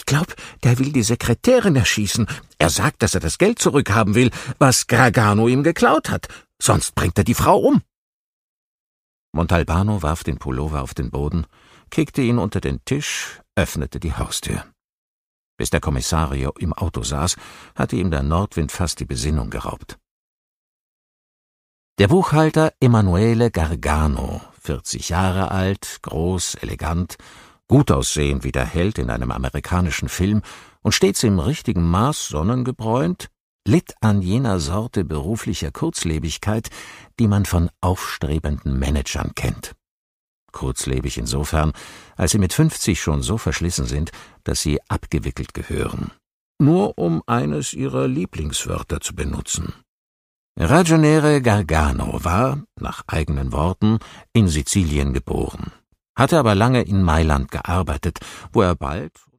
glaub, der will die Sekretärin erschießen. Er sagt, dass er das Geld zurückhaben will, was Gargano ihm geklaut hat. Sonst bringt er die Frau um.« Montalbano warf den Pullover auf den Boden, kickte ihn unter den Tisch, öffnete die Haustür. Bis der Kommissario im Auto saß, hatte ihm der Nordwind fast die Besinnung geraubt. Der Buchhalter Emanuele Gargano, 40 Jahre alt, groß, elegant, gut aussehend wie der Held in einem amerikanischen Film und stets im richtigen Maß sonnengebräunt, litt an jener Sorte beruflicher Kurzlebigkeit, die man von aufstrebenden Managern kennt. Kurzlebig insofern, als sie mit 50 schon so verschlissen sind, dass sie abgewickelt gehören. Nur um eines ihrer Lieblingswörter zu benutzen. Ragioniere Gargano war, nach eigenen Worten, in Sizilien geboren, hatte aber lange in Mailand gearbeitet, wo er bald